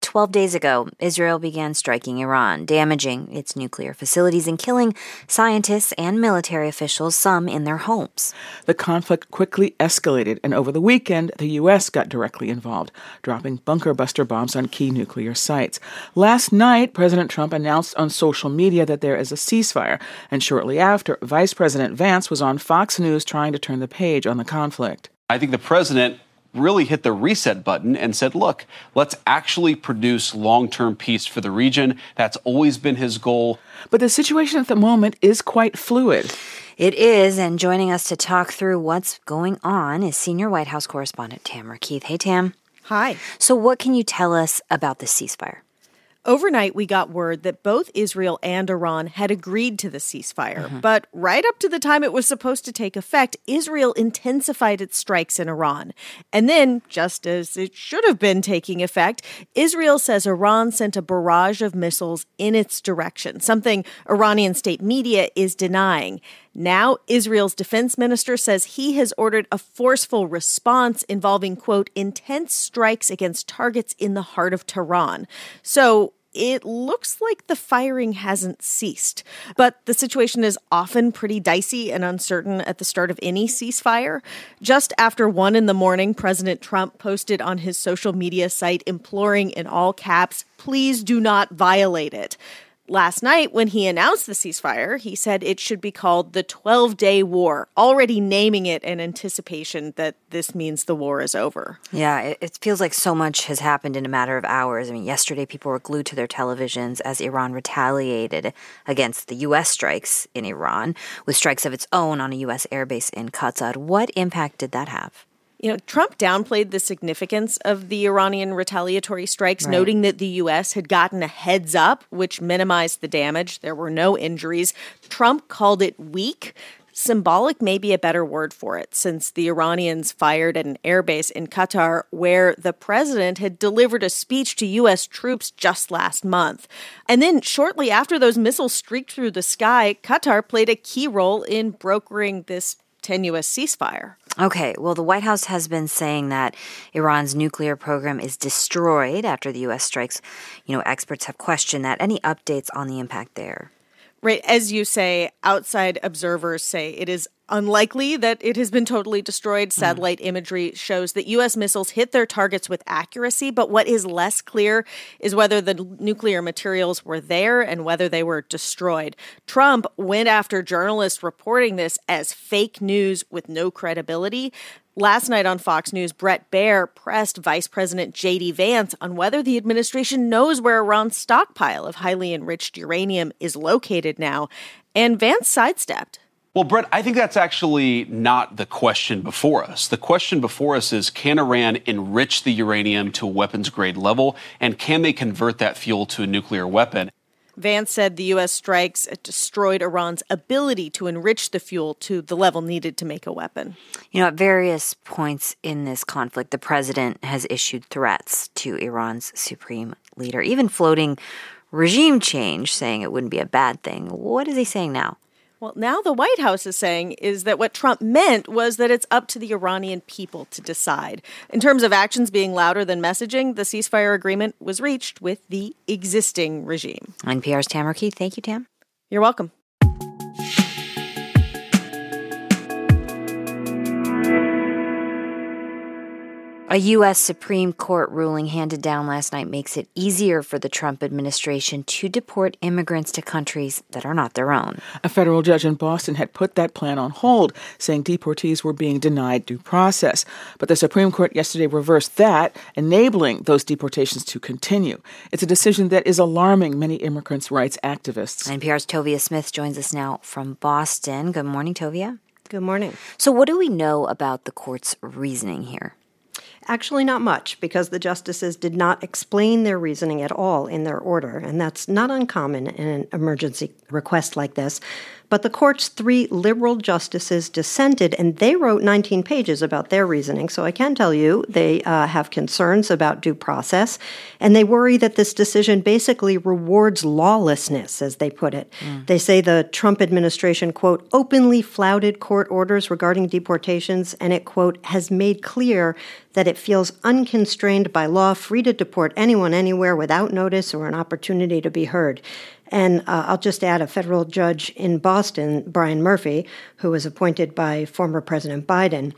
12 days ago, Israel began striking Iran, damaging its nuclear facilities and killing scientists and military officials, some in their homes. The conflict quickly escalated, and over the weekend, the U.S. got directly involved, dropping bunker buster bombs on key nuclear sites. Last night, President Trump announced on social media that there is a ceasefire, and shortly after, Vice President Vance was on Fox News trying to turn the page on the conflict. I think the president really hit the reset button and said, look, let's actually produce long-term peace for the region. That's always been his goal. But the situation at the moment is quite fluid. It is, and joining us to talk through what's going on is senior White House correspondent Tamara Keith. Hey, Tam. Hi. So what can you tell us about the ceasefire? Overnight, we got word that both Israel and Iran had agreed to the ceasefire. But right up to the time it was supposed to take effect, Israel intensified its strikes in Iran. And then, just as it should have been taking effect, Israel says Iran sent a barrage of missiles in its direction, something Iranian state media is denying. Now, Israel's defense minister says he has ordered a forceful response involving, quote, intense strikes against targets in the heart of Tehran. So it looks like the firing hasn't ceased. But the situation is often pretty dicey and uncertain at the start of any ceasefire. Just after 1 a.m, President Trump posted on his social media site imploring in all caps, "Please do not violate it." Last night, when he announced the ceasefire, he said it should be called the 12-day war, already naming it in anticipation that this means the war is over. Yeah, it feels like so much has happened in a matter of hours. I mean, yesterday people were glued to their televisions as Iran retaliated against the U.S. strikes in Iran, with strikes of its own on a U.S. airbase in Qatar. What impact did that have? You know, Trump downplayed the significance of the Iranian retaliatory strikes, noting that the U.S. had gotten a heads up, which minimized the damage. There were no injuries. Trump called it weak. Symbolic may be a better word for it, since the Iranians fired at an airbase in Qatar where the president had delivered a speech to U.S. troops just last month. And then shortly after those missiles streaked through the sky, Qatar played a key role in brokering this tenuous ceasefire. Okay, well, the White House has been saying that Iran's nuclear program is destroyed after the U.S. strikes. You know, experts have questioned that. Any updates on the impact there? Right, as you say, outside observers say it is unlikely that it has been totally destroyed. Satellite imagery shows that U.S. missiles hit their targets with accuracy, but what is less clear is whether the nuclear materials were there and whether they were destroyed. Trump went after journalists reporting this as fake news with no credibility. Last night on Fox News, Bret Baier pressed Vice President J.D. Vance on whether the administration knows where Iran's stockpile of highly enriched uranium is located now, and Vance sidestepped. Well, Brett, I think that's actually not the question before us. The question before us is, can Iran enrich the uranium to a weapons-grade level, and can they convert that fuel to a nuclear weapon? Vance said the U.S. strikes destroyed Iran's ability to enrich the fuel to the level needed to make a weapon. You know, at various points in this conflict, the president has issued threats to Iran's supreme leader, even floating regime change, saying it wouldn't be a bad thing. What is he saying now? Well, now the White House is saying is that what Trump meant was that it's up to the Iranian people to decide. In terms of actions being louder than messaging, the ceasefire agreement was reached with the existing regime. NPR's Tamara Keith. Thank you, Tam. You're welcome. A U.S. Supreme Court ruling handed down last night makes it easier for the Trump administration to deport immigrants to countries that are not their own. A federal judge in Boston had put that plan on hold, saying deportees were being denied due process. But the Supreme Court yesterday reversed that, enabling those deportations to continue. It's a decision that is alarming many immigrants' rights activists. NPR's Tovia Smith joins us now from Boston. Good morning, Tovia. Good morning. So what do we know about the court's reasoning here? Actually, not much, because the justices did not explain their reasoning at all in their order, and that's not uncommon in an emergency request like this. But the court's 3 liberal justices dissented, and they wrote 19 pages about their reasoning. So I can tell you they have concerns about due process, and they worry that this decision basically rewards lawlessness, as they put it. They say the Trump administration, quote, openly flouted court orders regarding deportations, and it, quote, has made clear that it feels unconstrained by law, free to deport anyone anywhere without notice or an opportunity to be heard. And I'll just add, a federal judge in Boston, Brian Murphy, who was appointed by former President Biden,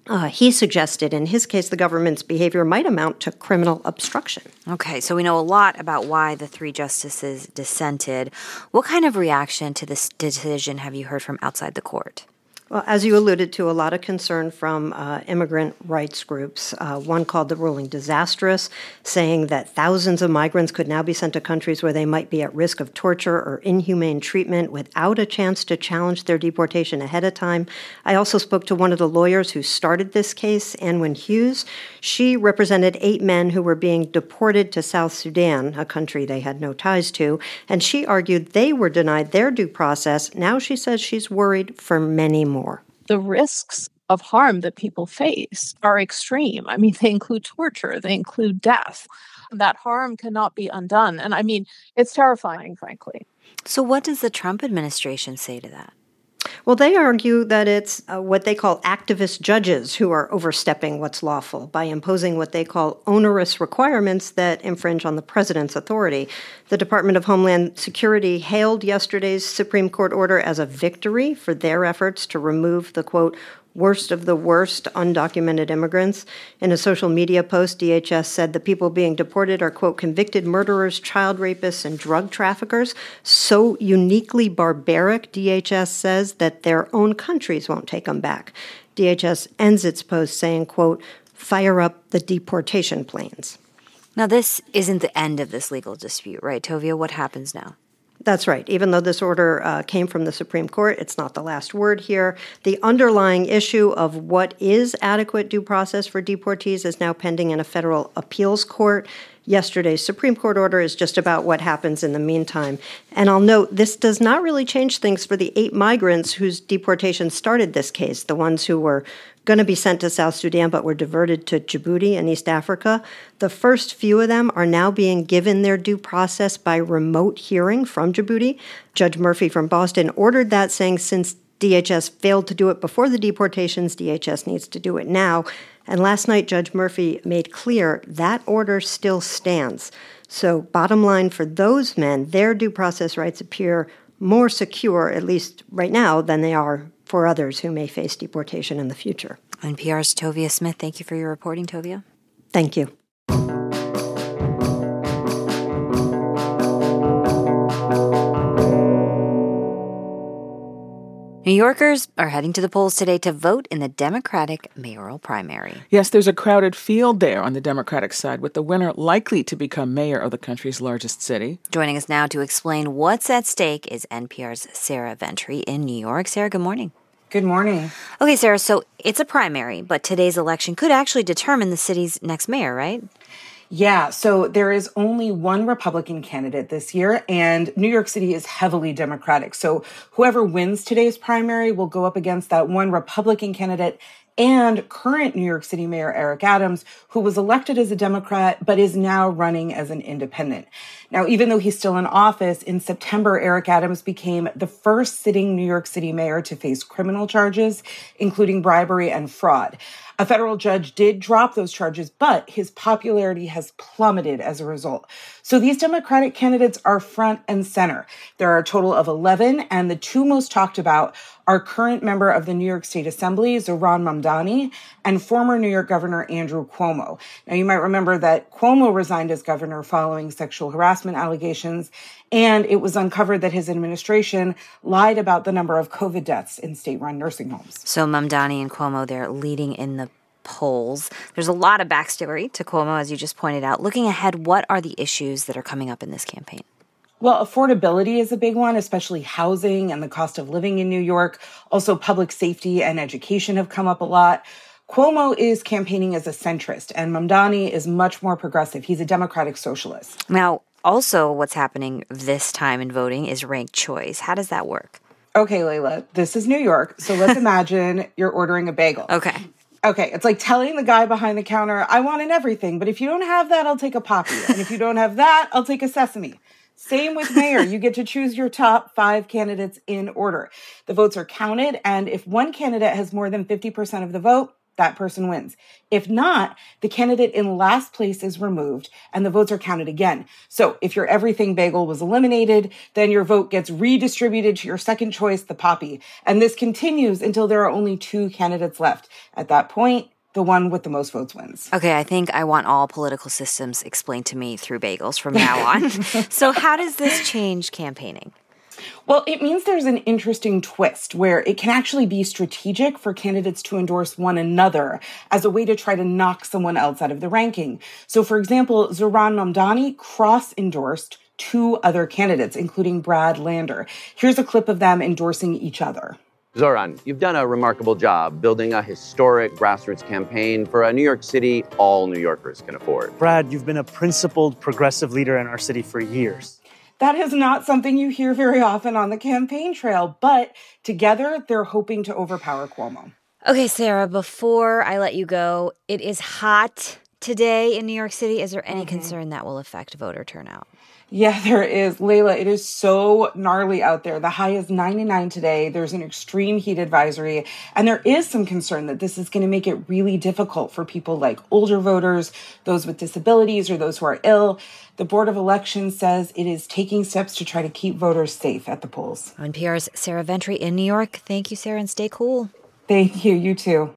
he suggested in his case the government's behavior might amount to criminal obstruction. Okay, so we know a lot about why the three justices dissented. What kind of reaction to this decision have you heard from outside the court? Well, as you alluded to, a lot of concern from immigrant rights groups. One called the ruling disastrous, saying that thousands of migrants could now be sent to countries where they might be at risk of torture or inhumane treatment without a chance to challenge their deportation ahead of time. I also spoke to one of the lawyers who started this case, Anwin Hughes. She represented 8 men who were being deported to South Sudan, a country they had no ties to, and she argued they were denied their due process. Now she says she's worried for many more. The risks of harm that people face are extreme. I mean, they include torture, they include death. That harm cannot be undone. And I mean, it's terrifying, frankly. So what does the Trump administration say to that? Well, they argue that it's what they call activist judges who are overstepping what's lawful by imposing what they call onerous requirements that infringe on the president's authority. The Department of Homeland Security hailed yesterday's Supreme Court order as a victory for their efforts to remove the, quote, worst of the worst undocumented immigrants. In a social media post, DHS said the people being deported are, quote, convicted murderers, child rapists, and drug traffickers. So uniquely barbaric, DHS says, that their own countries won't take them back. DHS ends its post saying, quote, fire up the deportation planes. Now, this isn't the end of this legal dispute, right, Tovia? What happens now? That's right. Even though this order came from the Supreme Court, it's not the last word here. The underlying issue of what is adequate due process for deportees is now pending in a federal appeals court. Yesterday's Supreme Court order is just about what happens in the meantime. And I'll note, this does not really change things for the 8 migrants whose deportation started this case, the ones who were going to be sent to South Sudan but were diverted to Djibouti in East Africa. The first few of them are now being given their due process by remote hearing from Djibouti. Judge Murphy from Boston ordered that, saying since DHS failed to do it before the deportations, DHS needs to do it now. And last night, Judge Murphy made clear that order still stands. So bottom line for those men, their due process rights appear more secure, at least right now, than they are for others who may face deportation in the future. NPR's Tovia Smith, thank you for your reporting, Tovia. Thank you. New Yorkers are heading to the polls today to vote in the Democratic mayoral primary. Yes, there's a crowded field there on the Democratic side, with the winner likely to become mayor of the country's largest city. Joining us now to explain what's at stake is NPR's Sarah Ventry in New York. Sarah, good morning. Good morning. Okay, Sarah, so it's a primary, but today's election could actually determine the city's next mayor, right? Yeah, so there is only one Republican candidate this year, and New York City is heavily Democratic. So whoever wins today's primary will go up against that one Republican candidate and current New York City Mayor Eric Adams, who was elected as a Democrat but is now running as an independent. Now, even though he's still in office, in September, Eric Adams became the first sitting New York City mayor to face criminal charges, including bribery and fraud. A federal judge did drop those charges, but his popularity has plummeted as a result. So these Democratic candidates are front and center. There are a total of 11, and the 2 most talked about are current member of the New York State Assembly, Zohran Mamdani, and former New York Governor Andrew Cuomo. Now, you might remember that Cuomo resigned as governor following sexual harassment allegations, and it was uncovered that his administration lied about the number of COVID deaths in state-run nursing homes. So Mamdani and Cuomo, they're leading in the polls. There's a lot of backstory to Cuomo, as you just pointed out. Looking ahead, what are the issues that are coming up in this campaign? Well, affordability is a big one, especially housing and the cost of living in New York. Also, public safety and education have come up a lot. Cuomo is campaigning as a centrist, and Mamdani is much more progressive. He's a democratic socialist. Now, also what's happening this time in voting is ranked choice. How does that work? Okay, Layla, this is New York, so let's imagine you're ordering a bagel. Okay, it's like telling the guy behind the counter, I want an everything, but if you don't have that, I'll take a Poppy. And if you don't have that, I'll take a Sesame. Same with mayor. You get to choose your top 5 candidates in order. The votes are counted, and if one candidate has more than 50% of the vote, that person wins. If not, the candidate in last place is removed and the votes are counted again. So if your everything bagel was eliminated, then your vote gets redistributed to your second choice, the Poppy. And this continues until there are only 2 candidates left. At that point, the one with the most votes wins. Okay, I think I want all political systems explained to me through bagels from now on. So how does this change campaigning? Well, it means there's an interesting twist where it can actually be strategic for candidates to endorse one another as a way to try to knock someone else out of the ranking. So, for example, Zohran Mamdani cross-endorsed 2 other candidates, including Brad Lander. Here's a clip of them endorsing each other. Zohran, you've done a remarkable job building a historic grassroots campaign for a New York City all New Yorkers can afford. Brad, you've been a principled progressive leader in our city for years. That is not something you hear very often on the campaign trail, but together they're hoping to overpower Cuomo. Okay, Sarah, before I let you go, it is hot today in New York City. Is there any concern that will affect voter turnout? Yeah, there is. Layla, it is so gnarly out there. The high is 99 today. There's an extreme heat advisory. And there is some concern that this is going to make it really difficult for people like older voters, those with disabilities, or those who are ill. The Board of Elections says it is taking steps to try to keep voters safe at the polls. NPR's Sarah Ventry in New York. Thank you, Sarah, and stay cool. Thank you. You too.